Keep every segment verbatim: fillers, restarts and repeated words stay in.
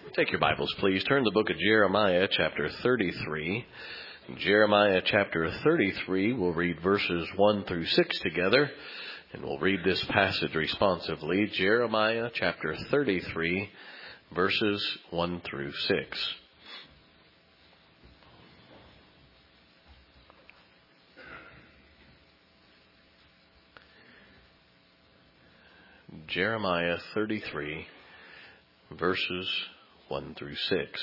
Take your Bibles, please. Turn to the book of Jeremiah, chapter thirty-three. Jeremiah, chapter thirty-three, we'll read verses one through six together, and we'll read this passage responsively. Jeremiah, chapter thirty-three, verses one through six. Jeremiah thirty-three, verses one through six.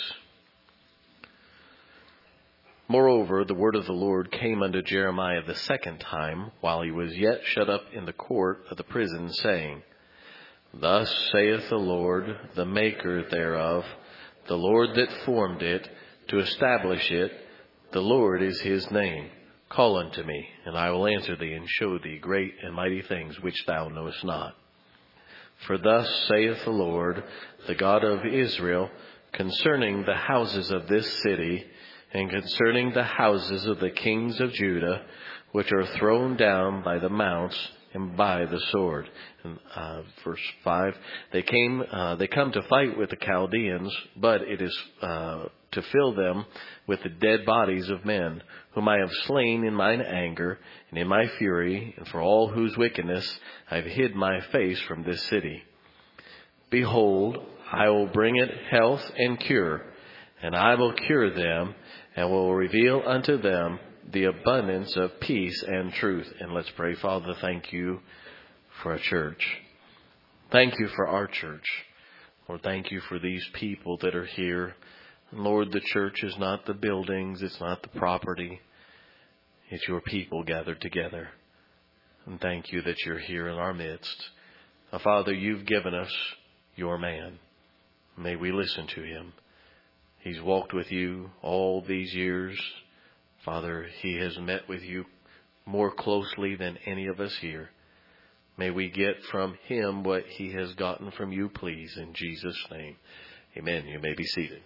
Moreover, the word of the Lord came unto Jeremiah the second time, while he was yet shut up in the court of the prison, saying, Thus saith the Lord, the maker thereof, the Lord that formed it, to establish it, the Lord is his name. Call unto me, and I will answer thee, and show thee great and mighty things which thou knowest not. For thus saith the Lord, the God of Israel, concerning the houses of this city, and concerning the houses of the kings of Judah, which are thrown down by the mounts and by the sword. And, uh, verse five, they came, uh, they come to fight with the Chaldeans, but it is uh, to fill them with the dead bodies of men, whom I have slain in mine anger and in my fury, and for all whose wickedness I have hid my face from this city. Behold, I will bring it health and cure, and I will cure them, and will reveal unto them the abundance of peace and truth. And let's pray. Father, thank you for a church. Thank you for our church. Lord, thank you for these people that are here. And Lord, the church is not the buildings, it's not the property. It's your people gathered together. And thank you that you're here in our midst. Now, Father, you've given us your man. May we listen to him. He's walked with you all these years. Father, he has met with you more closely than any of us here. May we get from him what he has gotten from you, please, in Jesus' name. Amen. You may be seated.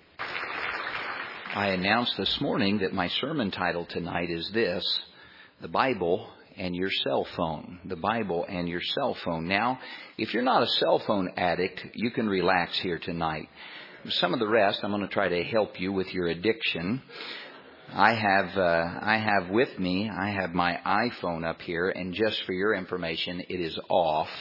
I announced this morning that my sermon title tonight is this, The Bible and Your Cell Phone. The Bible and Your Cell Phone. Now, if you're not a cell phone addict, you can relax here tonight. Some of the rest, I'm going to try to help you with your addiction. I have uh, I have with me, I have my iPhone up here, and just for your information, it is off.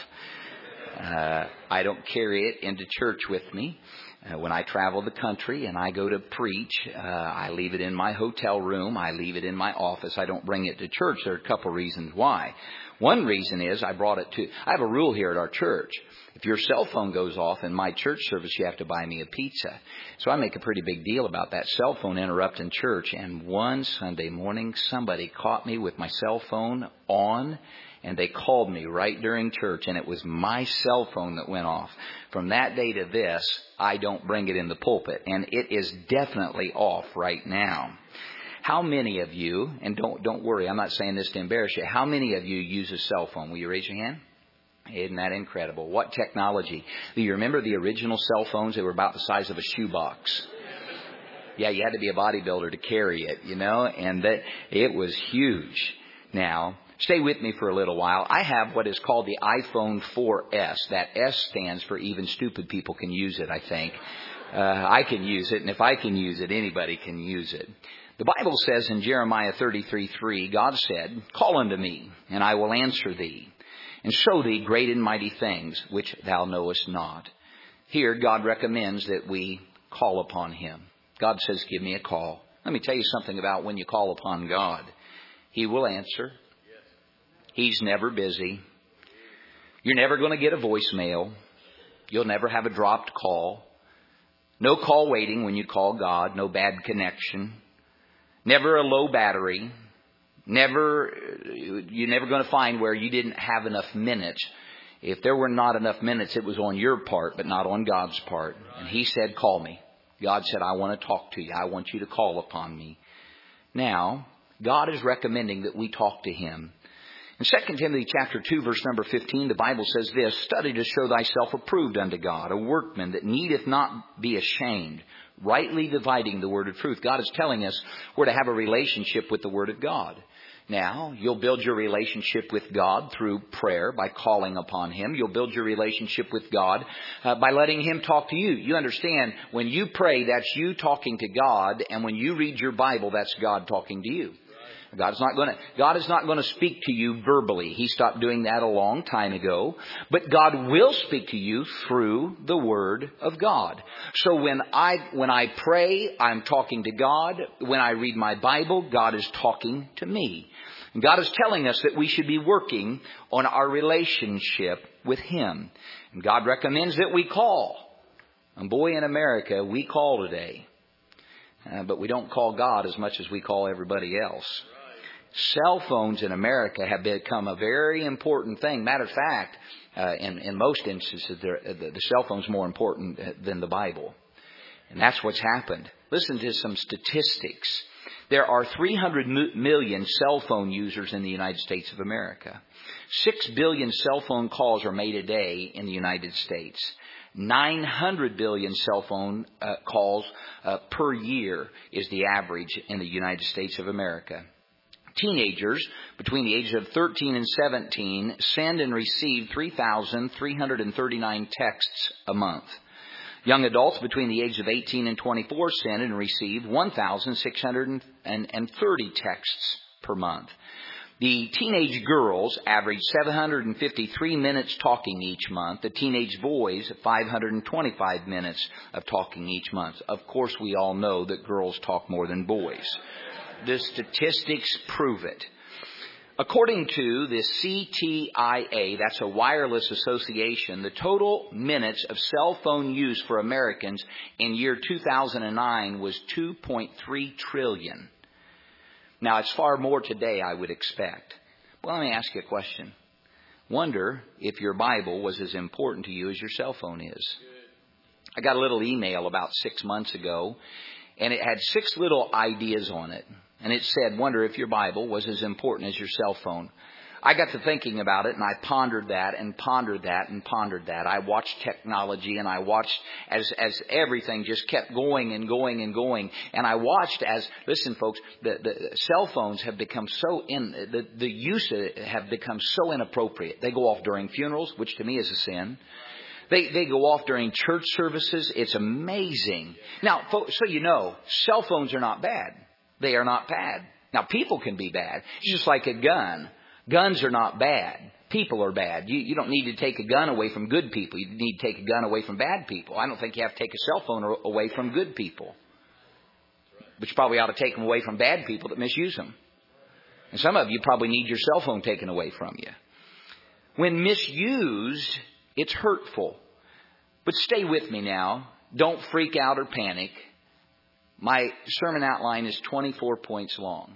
Uh, I don't carry it into church with me. Uh, when I travel the country and I go to preach, uh, I leave it in my hotel room. I leave it in my office. I don't bring it to church. There are a couple reasons why. One reason is I brought it to, I have a rule here at our church. If your cell phone goes off in my church service, you have to buy me a pizza. So I make a pretty big deal about that cell phone interrupting church. And one Sunday morning, somebody caught me with my cell phone on, and they called me right during church, and it was my cell phone that went off. From that day to this, I don't bring it in the pulpit, and it is definitely off right now. How many of you, and don't don't worry, I'm not saying this to embarrass you, how many of you use a cell phone? Will you raise your hand? Isn't that incredible? What technology? Do you remember the original cell phones? They were about the size of a shoebox. Yeah, you had to be a bodybuilder to carry it, you know, and that it was huge. Now, stay with me for a little while. I have what is called the iPhone four S. That S stands for even stupid people can use it, I think. Uh, I can use it, and if I can use it, anybody can use it. The Bible says in Jeremiah thirty-three three, God said, Call unto me, and I will answer thee, and show thee great and mighty things which thou knowest not. Here, God recommends that we call upon him. God says, give me a call. Let me tell you something about when you call upon God. He will answer. He's never busy. You're never going to get a voicemail. You'll never have a dropped call. No call waiting when you call God. No bad connection. Never a low battery. Never, you're never going to find where you didn't have enough minutes. If there were not enough minutes, it was on your part, but not on God's part. And he said, call me. God said, I want to talk to you. I want you to call upon me. Now, God is recommending that we talk to him. In Second Timothy chapter two, verse number fifteen, the Bible says this, Study to show thyself approved unto God, a workman that needeth not be ashamed, rightly dividing the word of truth. God is telling us we're to have a relationship with the word of God. Now, you'll build your relationship with God through prayer by calling upon Him. You'll build your relationship with God uh, by letting Him talk to you. You understand, when you pray, that's you talking to God. And when you read your Bible, that's God talking to you. God's not going to, God is not going to speak to you verbally. He stopped doing that a long time ago. But God will speak to you through the Word of God. So when I, when I pray, I'm talking to God. When I read my Bible, God is talking to me. And God is telling us that we should be working on our relationship with Him. And God recommends that we call. And boy, in America, we call today. Uh, but we don't call God as much as we call everybody else. Cell phones in America have become a very important thing. Matter of fact, uh, in, in most instances, the, the cell phone's more important than the Bible. And that's what's happened. Listen to some statistics. There are three hundred million cell phone users in the United States of America. Six billion cell phone calls are made a day in the United States. nine hundred billion cell phone uh, calls uh, per year is the average in the United States of America. Teenagers between the ages of thirteen and seventeen send and receive three thousand three hundred thirty-nine texts a month. Young adults between the ages of eighteen and twenty-four send and receive one thousand six hundred thirty texts per month. The teenage girls average seven hundred fifty-three minutes talking each month. The teenage boys, five hundred twenty-five minutes of talking each month. Of course, we all know that girls talk more than boys. The statistics prove it. According to the C T I A, that's a wireless association, the total minutes of cell phone use for Americans in year two thousand nine was two point three trillion. Now, it's far more today, I would expect. Well, let me ask you a question. Wonder if your Bible was as important to you as your cell phone is. I got a little email about six months ago, and it had six little ideas on it. And it said, wonder if your Bible was as important as your cell phone. I got to thinking about it, and I pondered that and pondered that and pondered that. I watched technology, and I watched as as everything just kept going and going and going. And I watched as, listen, folks, the, the cell phones have become so in, the, the use of it have become so inappropriate. They go off during funerals, which to me is a sin. They they go off during church services. It's amazing. Now, folks, so you know, cell phones are not bad. They are not bad. Now, people can be bad. It's just like a gun. Guns are not bad. People are bad. You, you don't need to take a gun away from good people. You need to take a gun away from bad people. I don't think you have to take a cell phone away from good people. But you probably ought to take them away from bad people that misuse them. And some of you probably need your cell phone taken away from you. When misused, it's hurtful. But stay with me now. Don't freak out or panic. My sermon outline is twenty-four points long.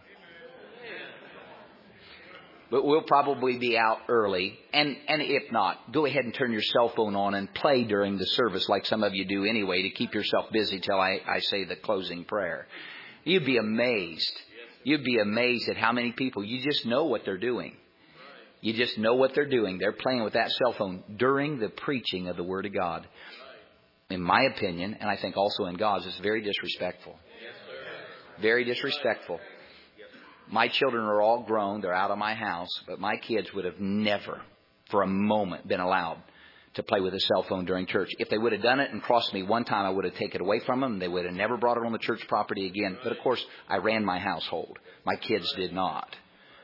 But we'll probably be out early. And, and if not, go ahead and turn your cell phone on and play during the service like some of you do anyway to keep yourself busy till I, I say the closing prayer. You'd be amazed. You'd be amazed at how many people, you just know what they're doing. You just know what they're doing. They're playing with that cell phone during the preaching of the Word of God. In my opinion, and I think also in God's, it's very disrespectful. Very disrespectful. My children are all grown. They're out of my house. But my kids would have never, for a moment, been allowed to play with a cell phone during church. If they would have done it and crossed me one time, I would have taken it away from them. They would have never brought it on the church property again. But, of course, I ran my household. My kids did not.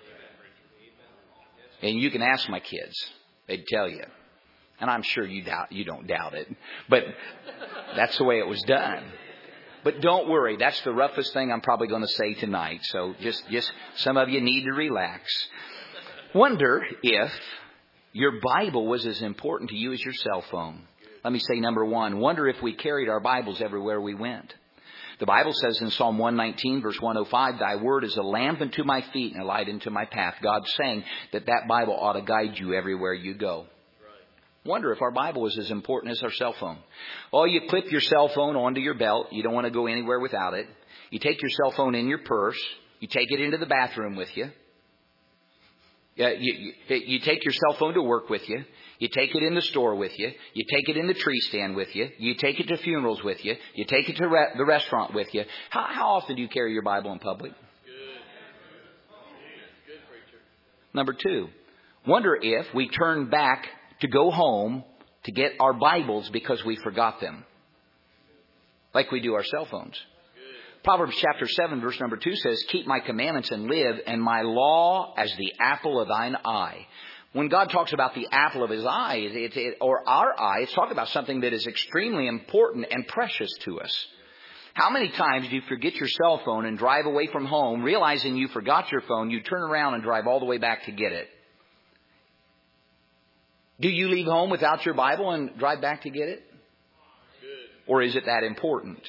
And you can ask my kids. They'd tell you. And I'm sure you doubt, you don't doubt it. But that's the way it was done. But don't worry. That's the roughest thing I'm probably going to say tonight. So just, just some of you need to relax. Wonder if your Bible was as important to you as your cell phone. Let me say number one. Wonder if we carried our Bibles everywhere we went. The Bible says in Psalm one nineteen, verse one oh five, Thy word is a lamp unto my feet and a light unto my path. God's saying that that Bible ought to guide you everywhere you go. Wonder if our Bible is as important as our cell phone. Oh, you clip your cell phone onto your belt. You don't want to go anywhere without it. You take your cell phone in your purse. You take it into the bathroom with you. Yeah, you, you, you take your cell phone to work with you. You take it in the store with you. You take it in the tree stand with you. You take it to funerals with you. You take it to re- the restaurant with you. How, how often do you carry your Bible in public? Number two, wonder if we turn back to go home to get our Bibles because we forgot them. Like we do our cell phones. Proverbs chapter seven verse number two says, keep my commandments and live, and my law as the apple of thine eye. When God talks about the apple of his eye, it, it, or our eye, it's talking about something that is extremely important and precious to us. How many times do you forget your cell phone and drive away from home, realizing you forgot your phone, you turn around and drive all the way back to get it? Do you leave home without your Bible and drive back to get it? Or is it that important?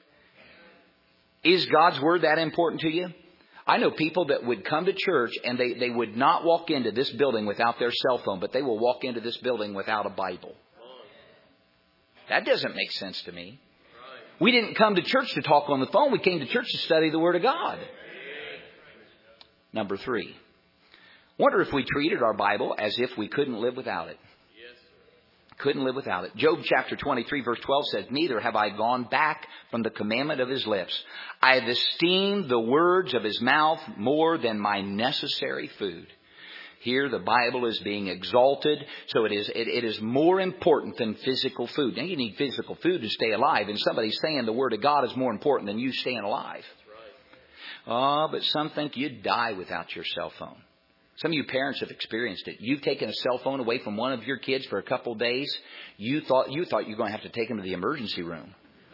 Is God's Word that important to you? I know people that would come to church and they, they would not walk into this building without their cell phone, but they will walk into this building without a Bible. That doesn't make sense to me. We didn't come to church to talk on the phone. We came to church to study the Word of God. Number three. Wonder if we treated our Bible as if we couldn't live without it. Couldn't live without it. Job chapter twenty-three verse twelve says, neither have I gone back from the commandment of his lips. I have esteemed the words of his mouth more than my necessary food. Here the Bible is being exalted, so it is it, it is more important than physical food. Now you need physical food to stay alive, and somebody's saying the Word of God is more important than you staying alive. Oh, but some think you'd die without your cell phone. Some of you parents have experienced it. You've taken a cell phone away from one of your kids for a couple of days. You thought you thought you were going to have to take them to the emergency room.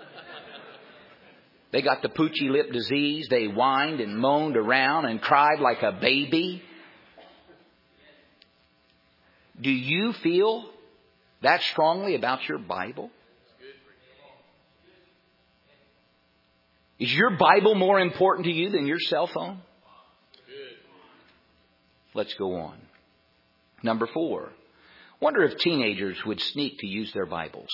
They got the poochy lip disease. They whined and moaned around and cried like a baby. Do you feel that strongly about your Bible? Is your Bible more important to you than your cell phone? Let's go on. Number four. Wonder if teenagers would sneak to use their Bibles.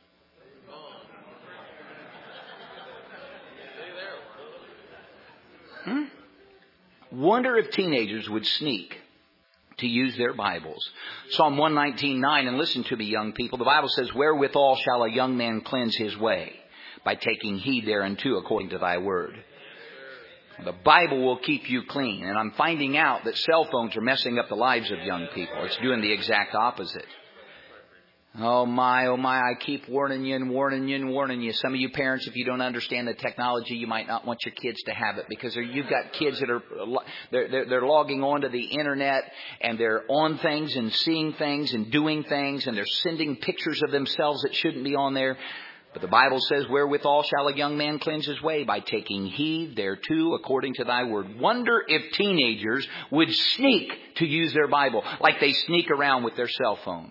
Hmm? Wonder if teenagers would sneak to use their Bibles. Psalm one nineteen nine, and listen to me, young people. The Bible says, wherewithal shall a young man cleanse his way? By taking heed thereunto according to thy word. The Bible will keep you clean. And I'm finding out that cell phones are messing up the lives of young people. It's doing the exact opposite. Oh my, oh my, I keep warning you and warning you and warning you. Some of you parents, if you don't understand the technology, you might not want your kids to have it, because you've got kids that are, they're, they're, they're logging on to the internet and they're on things and seeing things and doing things, and they're sending pictures of themselves that shouldn't be on there. But the Bible says, wherewithal shall a young man cleanse his way? By taking heed thereto according to thy word. Wonder if teenagers would sneak to use their Bible like they sneak around with their cell phone.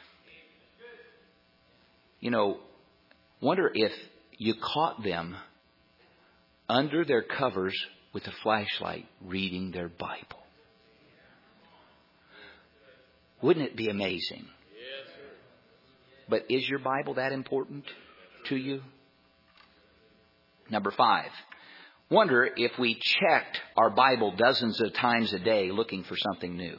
You know, wonder if you caught them under their covers with a flashlight reading their Bible. Wouldn't it be amazing? But is your Bible that important to you? Number five. Wonder if we checked our Bible dozens of times a day looking for something new.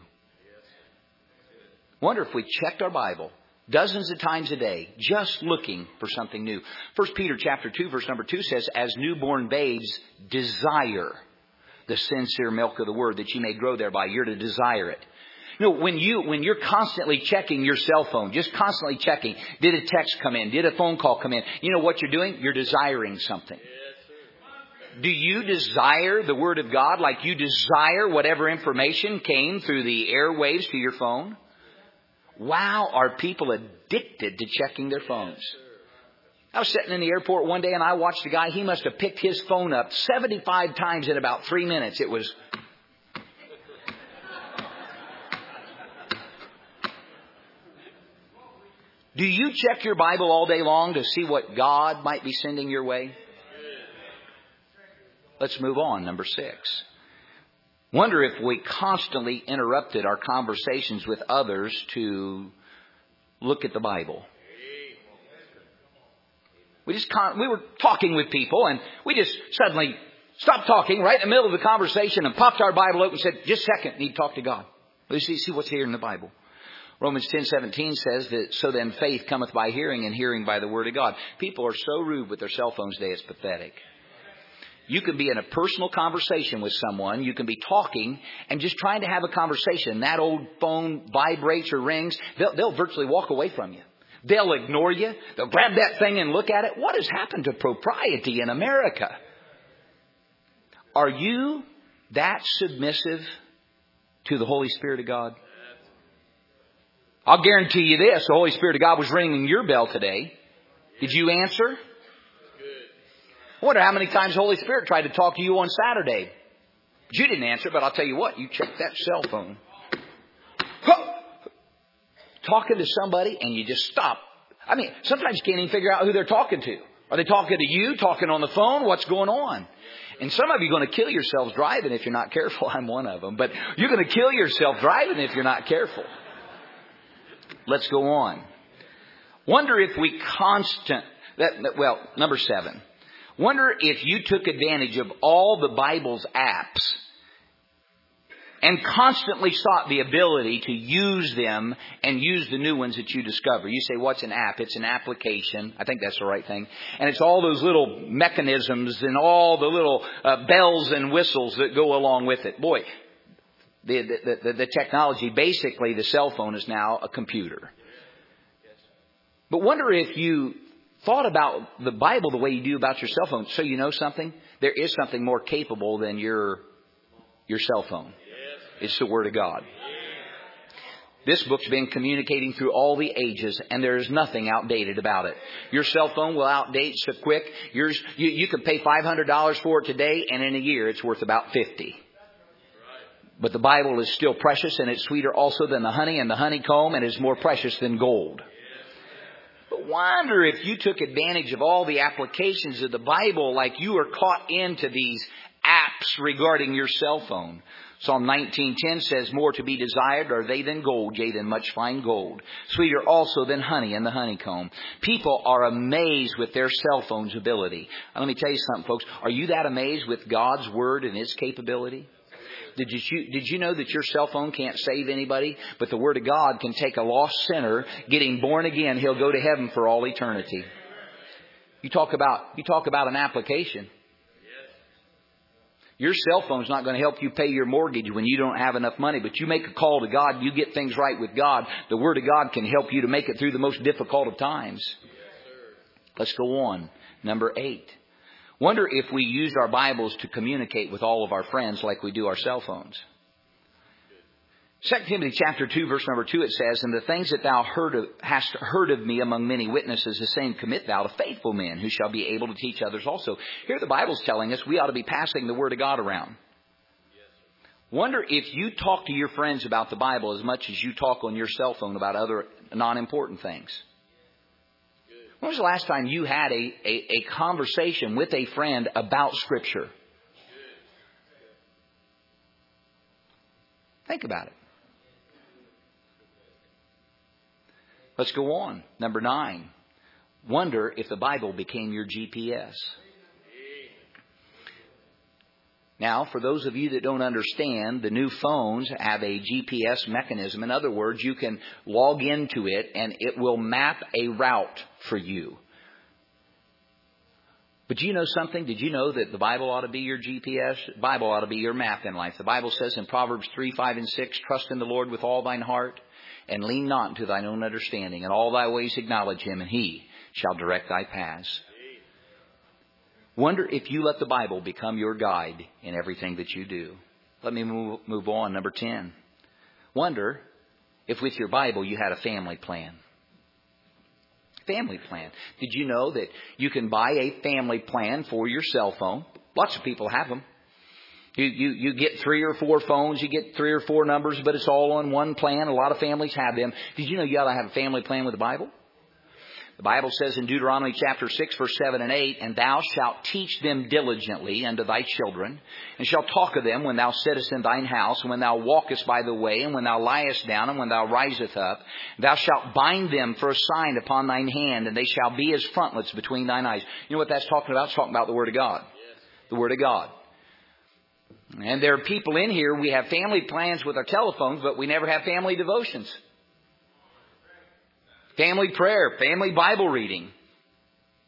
Wonder if we checked our Bible dozens of times a day just looking for something new. First Peter chapter two verse number two says, as newborn babes desire the sincere milk of the word, that you may grow thereby. You're to desire it. You know, when you, when you're constantly checking your cell phone, just constantly checking, did a text come in? Did a phone call come in? You know what you're doing? You're desiring something. Do you desire the Word of God like you desire whatever information came through the airwaves to your phone? Wow, are people addicted to checking their phones? I was sitting in the airport one day and I watched a guy. He must have picked his phone up seventy-five times in about three minutes. It was... Do you check your Bible all day long to see what God might be sending your way? Let's move on. Number six. Wonder if we constantly interrupted our conversations with others to look at the Bible. We just con- we were talking with people and we just suddenly stopped talking right in the middle of the conversation and popped our Bible open and said, just a second, need to talk to God. Let's see, see what's here in the Bible. Romans ten seventeen says that, so then faith cometh by hearing, and hearing by the word of God. People are so rude with their cell phones today, it's pathetic. You can be in a personal conversation with someone. You can be talking and just trying to have a conversation. That old phone vibrates or rings. They'll, they'll virtually walk away from you. They'll ignore you. They'll grab that thing and look at it. What has happened to propriety in America? Are you that submissive to the Holy Spirit of God? I'll guarantee you this. The Holy Spirit of God was ringing your bell today. Did you answer? I wonder how many times the Holy Spirit tried to talk to you on Saturday. But you didn't answer, but I'll tell you what. You checked that cell phone. Talking to somebody and you just stop. I mean, sometimes you can't even figure out who they're talking to. Are they talking to you? Talking on the phone? What's going on? And some of you are going to kill yourselves driving if you're not careful. I'm one of them. But you're going to kill yourself driving if you're not careful. Let's go on. Wonder if we constant... That, well, number seven. Wonder if you took advantage of all the Bible's apps and constantly sought the ability to use them and use the new ones that you discover. You say, what's an app? It's an application. I think that's the right thing. And it's all those little mechanisms and all the little uh, bells and whistles that go along with it. Boy, the, the, the, the technology, basically the cell phone is now a computer. But wonder if you thought about the Bible the way you do about your cell phone. So you know something? There is something more capable than your, your cell phone. It's the Word of God. This book's been communicating through all the ages, and there is nothing outdated about it. Your cell phone will outdate so quick. Yours, you, you could pay five hundred dollars for it today, and in a year it's worth about fifty dollars. But the Bible is still precious, and it's sweeter also than the honey and the honeycomb, and is more precious than gold. But wonder if you took advantage of all the applications of the Bible like you are caught into these apps regarding your cell phone. Psalm nineteen ten says, more to be desired are they than gold, yea, than much fine gold. Sweeter also than honey and the honeycomb. People are amazed with their cell phone's ability. Now, let me tell you something, folks. Are you that amazed with God's Word and His capability? Did you, did you know that your cell phone can't save anybody? But the Word of God can take a lost sinner, get him born again. He'll go to heaven for all eternity. You talk about, you talk about an application. Your cell phone's not going to help you pay your mortgage when you don't have enough money. But you make a call to God, you get things right with God. The Word of God can help you to make it through the most difficult of times. Let's go on. Number eight. Wonder if we used our Bibles to communicate with all of our friends like we do our cell phones. Second Timothy chapter two, verse number two, it says, and the things that thou heard of, hast heard of me among many witnesses, the same commit thou to faithful men who shall be able to teach others also. Here the Bible's telling us we ought to be passing the Word of God around. Wonder if you talk to your friends about the Bible as much as you talk on your cell phone about other non-important things. When was the last time you had a, a, a conversation with a friend about Scripture? Think about it. Let's go on. Number nine. Wonder if the Bible became your G P S. Now, for those of you that don't understand, the new phones have a G P S mechanism. In other words, you can log into it and it will map a route for you. But do you know something? Did you know that the Bible ought to be your G P S? The Bible ought to be your map in life. The Bible says in Proverbs three, five, and six, trust in the Lord with all thine heart, and lean not unto thine own understanding. In all thy ways acknowledge Him, and He shall direct thy paths. Wonder if you let the Bible become your guide in everything that you do. Let me move, move on. Number ten. Wonder if with your Bible you had a family plan. Family plan. Did you know that you can buy a family plan for your cell phone? Lots of people have them. You, you, you get three or four phones, you get three or four numbers, but it's all on one plan. A lot of families have them. Did you know you ought to have a family plan with the Bible? The Bible says in Deuteronomy chapter six, verse seven and eight, and thou shalt teach them diligently unto thy children, and shalt talk of them when thou sittest in thine house, and when thou walkest by the way, and when thou liest down, and when thou risest up. Thou shalt bind them for a sign upon thine hand, and they shall be as frontlets between thine eyes. You know what that's talking about? It's talking about the Word of God. The Word of God. And there are people in here, we have family plans with our telephones, but we never have family devotions. Family prayer, family Bible reading.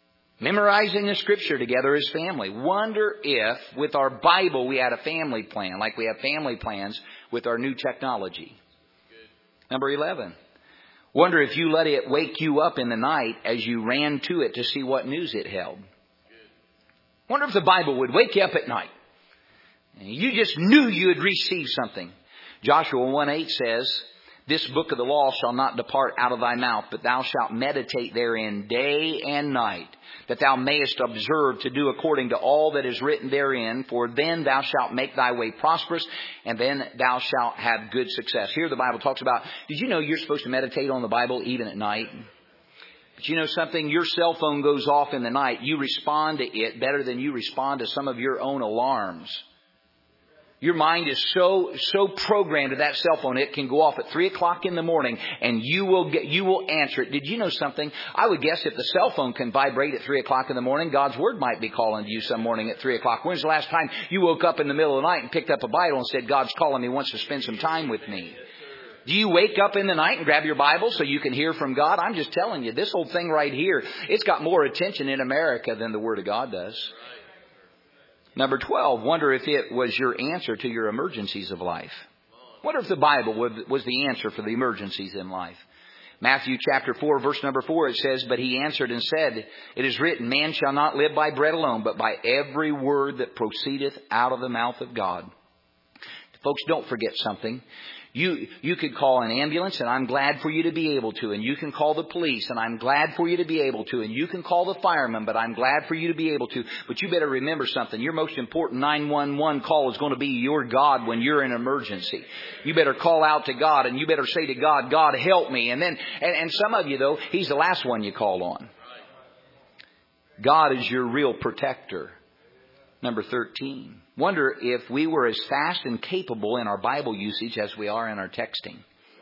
Memorizing the Scripture together as family. Wonder if with our Bible we had a family plan, like we have family plans with our new technology. Number eleven. Wonder if you let it wake you up in the night as you ran to it to see what news it held. Wonder if the Bible would wake you up at night. You just knew you had received something. Joshua one eight says, this book of the law shall not depart out of thy mouth, but thou shalt meditate therein day and night, that thou mayest observe to do according to all that is written therein. For then thou shalt make thy way prosperous, and then thou shalt have good success. Here the Bible talks about, did you know you're supposed to meditate on the Bible even at night? But you know something? Your cell phone goes off in the night. You respond to it better than you respond to some of your own alarms. Your mind is so so programmed to that cell phone, it can go off at three o'clock in the morning, and you will get you will answer it. Did you know something? I would guess if the cell phone can vibrate at three o'clock in the morning, God's Word might be calling to you some morning at three o'clock. When's the last time you woke up in the middle of the night and picked up a Bible and said, God's calling me, wants to spend some time with me? Do you wake up in the night and grab your Bible so you can hear from God? I'm just telling you, this whole thing right here, it's got more attention in America than the Word of God does. Number twelve, wonder if it was your answer to your emergencies of life. Wonder if the Bible was the answer for the emergencies in life. Matthew chapter four, verse number four, it says, but he answered and said, it is written, man shall not live by bread alone, but by every word that proceedeth out of the mouth of God. Folks, don't forget something. You you could call an ambulance, and I'm glad for you to be able to. And you can call the police, and I'm glad for you to be able to. And you can call the firemen, but I'm glad for you to be able to. But you better remember something. Your most important nine one one call is going to be your God when you're in an emergency. You better call out to God, and you better say to God, God, help me. And then, and, and some of you, though, He's the last one you call on. God is your real protector. Number thirteen. Wonder if we were as fast and capable in our Bible usage as we are in our texting.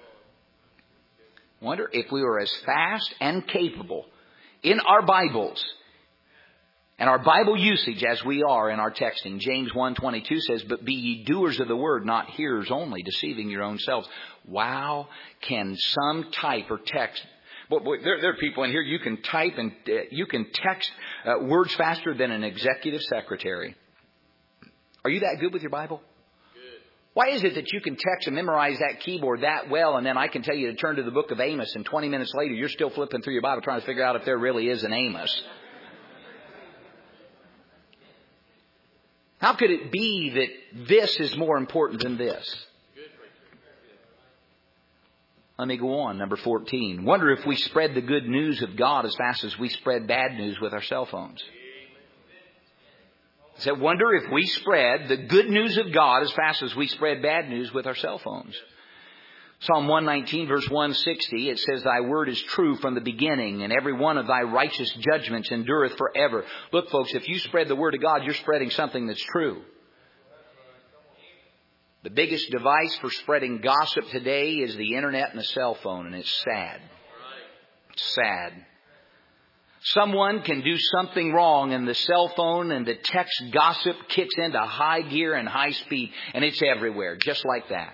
Wonder if we were as fast and capable in our Bibles and our Bible usage as we are in our texting. James one twenty-two says, but be ye doers of the word, not hearers only, deceiving your own selves. Wow, can some type or text... Boy, boy, there, there are people in here, you can type and uh, you can text uh, words faster than an executive secretary. Are you that good with your Bible? Good. Why is it that you can text and memorize that keyboard that well, and then I can tell you to turn to the book of Amos, and twenty minutes later you're still flipping through your Bible trying to figure out if there really is an Amos? How could it be that this is more important than this? Let me go on. Number fourteen. Wonder if we spread the good news of God as fast as we spread bad news with our cell phones. I said, wonder if we spread the good news of God as fast as we spread bad news with our cell phones. Psalm one nineteen, verse one sixty, it says, thy word is true from the beginning, and every one of thy righteous judgments endureth forever. Look, folks, if you spread the word of God, you're spreading something that's true. The biggest device for spreading gossip today is the internet and the cell phone, and it's sad. It's sad. Someone can do something wrong, and the cell phone and the text gossip kicks into high gear and high speed, and it's everywhere, just like that.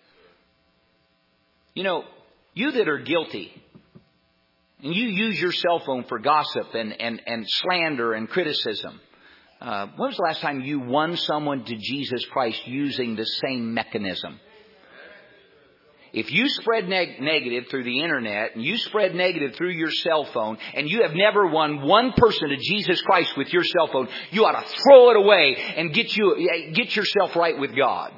You know, you that are guilty, and you use your cell phone for gossip and, and, and slander and criticism, uh, when was the last time you won someone to Jesus Christ using the same mechanism? If you spread neg- negative through the internet, and you spread negative through your cell phone, and you have never won one person to Jesus Christ with your cell phone, you ought to throw it away and get you get yourself right with God.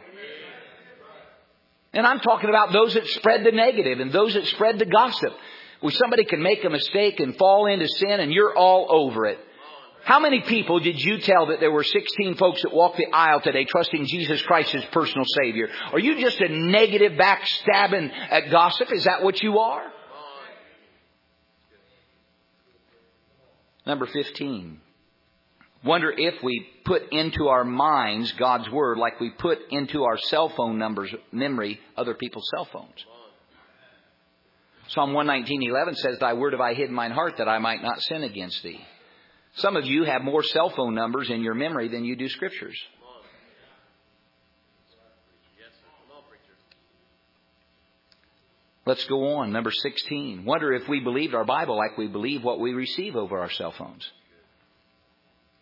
And I'm talking about those that spread the negative and those that spread the gossip. Where somebody can make a mistake and fall into sin, and you're all over it. How many people did you tell that there were sixteen folks that walked the aisle today trusting Jesus Christ as personal Savior? Are you just a negative, backstabbing uh, gossip? Is that what you are? Number fifteen. Wonder if we put into our minds God's Word like we put into our cell phone numbers, memory, other people's cell phones. Psalm one nineteen eleven says, thy word have I hid in mine heart that I might not sin against thee. Some of you have more cell phone numbers in your memory than you do scriptures. Let's go on. Number sixteen. Wonder if we believed our Bible like we believe what we receive over our cell phones.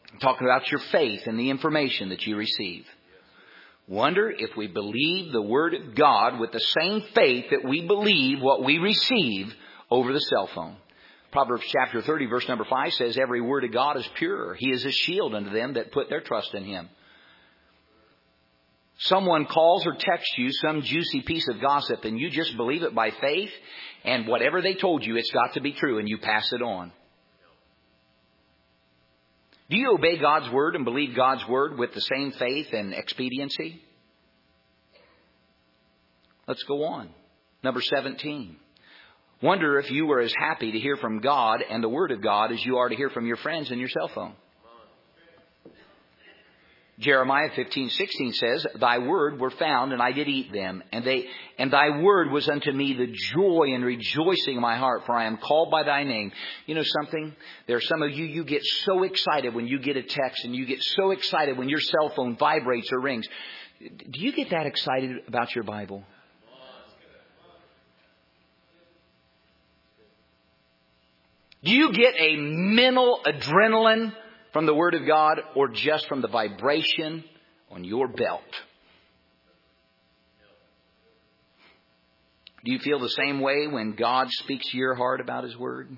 I'm talking about your faith and the information that you receive. Wonder if we believe the Word of God with the same faith that we believe what we receive over the cell phone. Proverbs chapter thirty, verse number five says, every word of God is pure. He is a shield unto them that put their trust in Him. Someone calls or texts you some juicy piece of gossip and you just believe it by faith, and whatever they told you, it's got to be true, and you pass it on. Do you obey God's Word and believe God's Word with the same faith and expediency? Let's go on. Number seventeen. Wonder if you were as happy to hear from God and the Word of God as you are to hear from your friends and your cell phone. Jeremiah fifteen sixteen says, Thy word were found, and I did eat them. And they, and Thy word was unto me the joy and rejoicing of my heart, for I am called by Thy name. You know something? There are some of you, you get so excited when you get a text, and you get so excited when your cell phone vibrates or rings. Do you get that excited about your Bible? Do you get a mental adrenaline from the Word of God, or just from the vibration on your belt? Do you feel the same way when God speaks to your heart about His Word?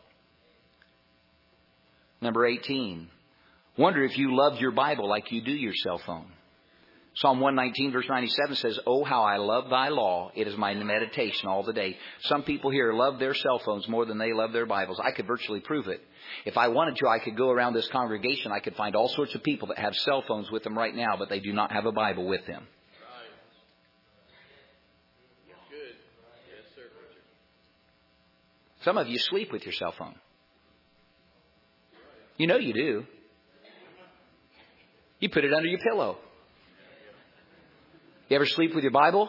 Number eighteen. Wonder if you love your Bible like you do your cell phone. Psalm one nineteen verse ninety-seven says, Oh, how I love Thy law. It is my meditation all the day. Some people here love their cell phones more than they love their Bibles. I could virtually prove it. If I wanted to, I could go around this congregation. I could find all sorts of people that have cell phones with them right now, but they do not have a Bible with them. Good. Yes, sir. Some of you sleep with your cell phone. You know you do. You put it under your pillow. You ever sleep with your Bible?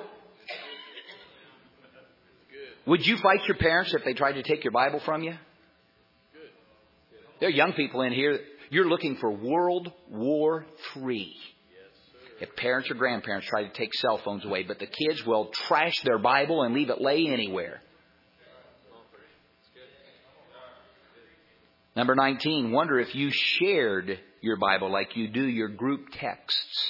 Would you fight your parents if they tried to take your Bible from you? There are young people in here. You're looking for World War Three. If parents or grandparents try to take cell phones away, but the kids will trash their Bible and leave it lay anywhere. Number nineteen, wonder if you shared your Bible like you do your group texts.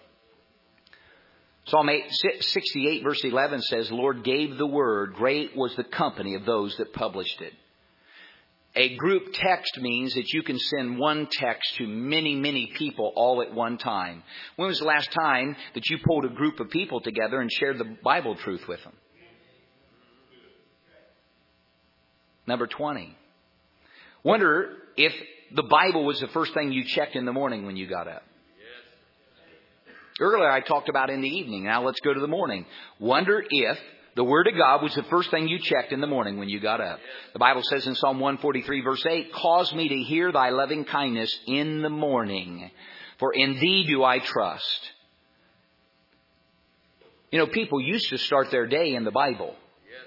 Psalm sixty-eight verse eleven says, Lord gave the word, great was the company of those that published it. A group text means that you can send one text to many, many people all at one time. When was the last time that you pulled a group of people together and shared the Bible truth with them? Number twenty. Wonder if the Bible was the first thing you checked in the morning when you got up. Earlier I talked about in the evening. Now let's go to the morning. Wonder if the Word of God was the first thing you checked in the morning when you got up. The Bible says in Psalm one forty-three verse eight, Cause me to hear Thy loving kindness in the morning, for in Thee do I trust. You know, people used to start their day in the Bible.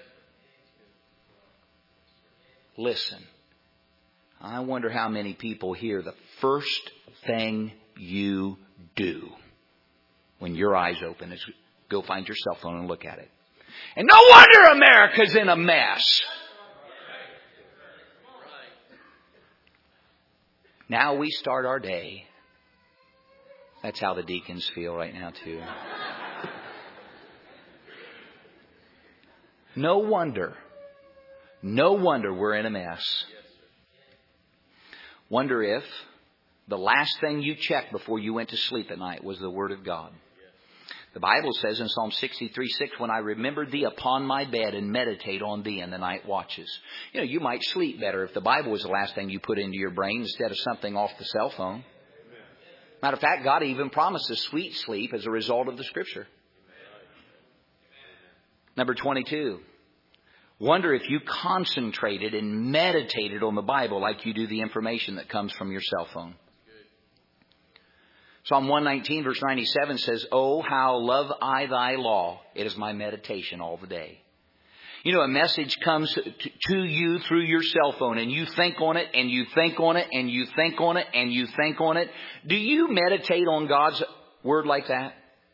Listen, I wonder how many people hear the first thing you do when your eyes open is go find your cell phone and look at it. And no wonder America's in a mess. Now we start our day. That's how the deacons feel right now too. No wonder. No wonder we're in a mess. Wonder if the last thing you checked before you went to sleep at night was the Word of God. The Bible says in Psalm sixty-three six, When I remember Thee upon my bed and meditate on Thee in the night watches. You know, you might sleep better if the Bible was the last thing you put into your brain instead of something off the cell phone. Matter of fact, God even promises sweet sleep as a result of the Scripture. Number twenty-two. Wonder if you concentrated and meditated on the Bible like you do the information that comes from your cell phone. Psalm one nineteen verse ninety-seven says, Oh, how love I Thy law. It is my meditation all the day. You know, a message comes to, to you through your cell phone and you think on it and you think on it and you think on it and you think on it. Do you meditate on God's Word like that?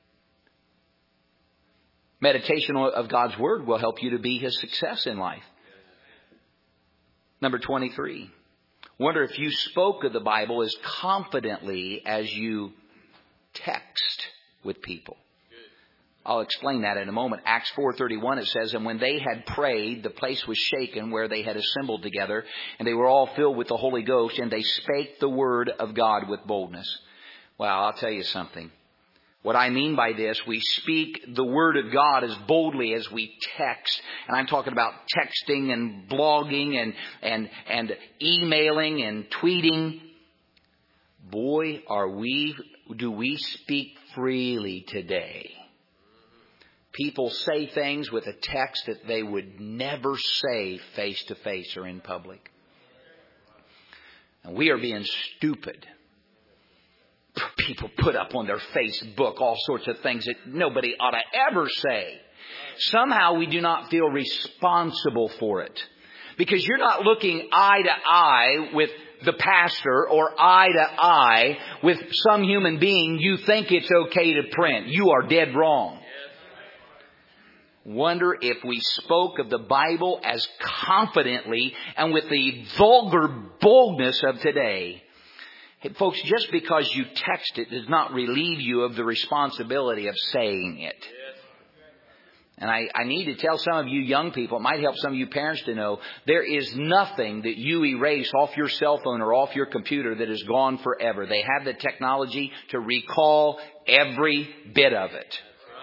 Meditation of God's Word will help you to be His success in life. Number twenty-three. Wonder if you spoke of the Bible as confidently as you text with people. I'll explain that in a moment. Acts four thirty-one, it says, and when they had prayed, the place was shaken where they had assembled together, and they were all filled with the Holy Ghost, and they spake the word of God with boldness. Well, I'll tell you something. What I mean by this, we speak the word of God as boldly as we text. And I'm talking about texting and blogging and, and, and emailing and tweeting. Boy, are we, do we speak freely today. People say things with a text that they would never say face to face or in public. And we are being stupid. People put up on their Facebook all sorts of things that nobody ought to ever say. Somehow we do not feel responsible for it. Because you're not looking eye to eye with the pastor or eye to eye with some human being you think it's okay to print. You are dead wrong. Wonder if we spoke of the Bible as confidently and with the vulgar boldness of today. Hey, folks, just because you text it does not relieve you of the responsibility of saying it. And I, I need to tell some of you young people, it might help some of you parents to know, there is nothing that you erase off your cell phone or off your computer that is gone forever. They have the technology to recall every bit of it.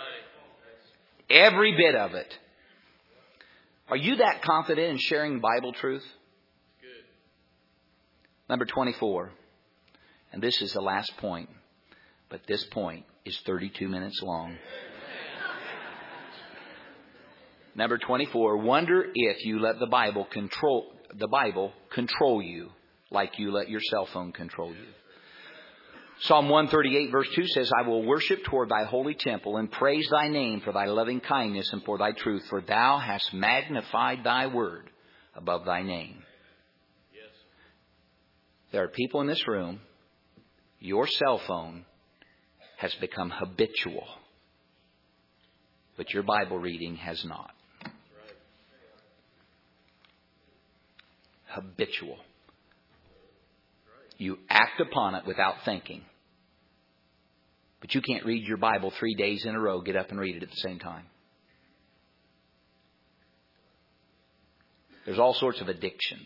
Every bit of it. Are you that confident in sharing Bible truth? Good. Number twenty-four. And this is the last point. But this point is thirty-two minutes long. Number twenty-four. Wonder if you let the Bible control the Bible control you like you let your cell phone control you. Psalm one thirty-eight verse two says, I will worship toward thy holy temple and praise thy name for thy loving kindness and for thy truth, for thou hast magnified thy word above thy name. Yes. There are people in this room, your cell phone has become habitual, but your Bible reading has not. Habitual. You act upon it without thinking. But you can't read your Bible three days in a row, get up and read it at the same time. There's all sorts of addictions.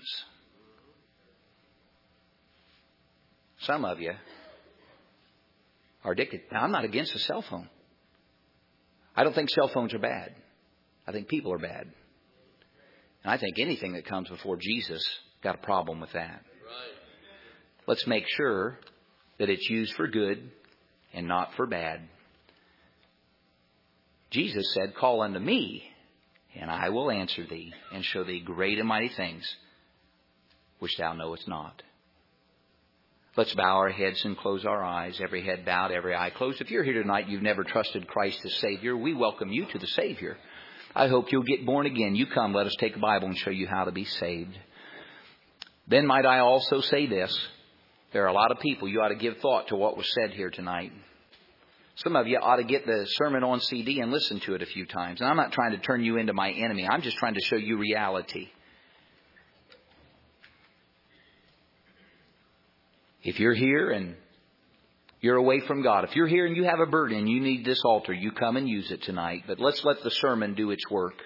Some of you are addicted. Now, I'm not against a cell phone. I don't think cell phones are bad. I think people are bad. And I think anything that comes before Jesus got a problem with that. Let's make sure that it's used for good and not for bad. Jesus said, call unto me, and I will answer thee, and show thee great and mighty things which thou knowest not. Let's bow our heads and close our eyes. Every head bowed, every eye closed. If you're here tonight, you've never trusted Christ as Savior, we welcome you to the Savior. I hope you'll get born again. You come, let us take a Bible and show you how to be saved. Then might I also say this. There are a lot of people, you ought to give thought to what was said here tonight. Some of you ought to get the sermon on C D and listen to it a few times. And I'm not trying to turn you into my enemy. I'm just trying to show you reality. If you're here and you're away from God, if you're here and you have a burden and you need this altar, you come and use it tonight. But let's let the sermon do its work.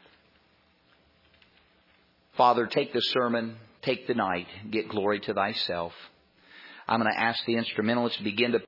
Father, take the sermon, take the night, get glory to thyself. I'm going to ask the instrumentalists to begin to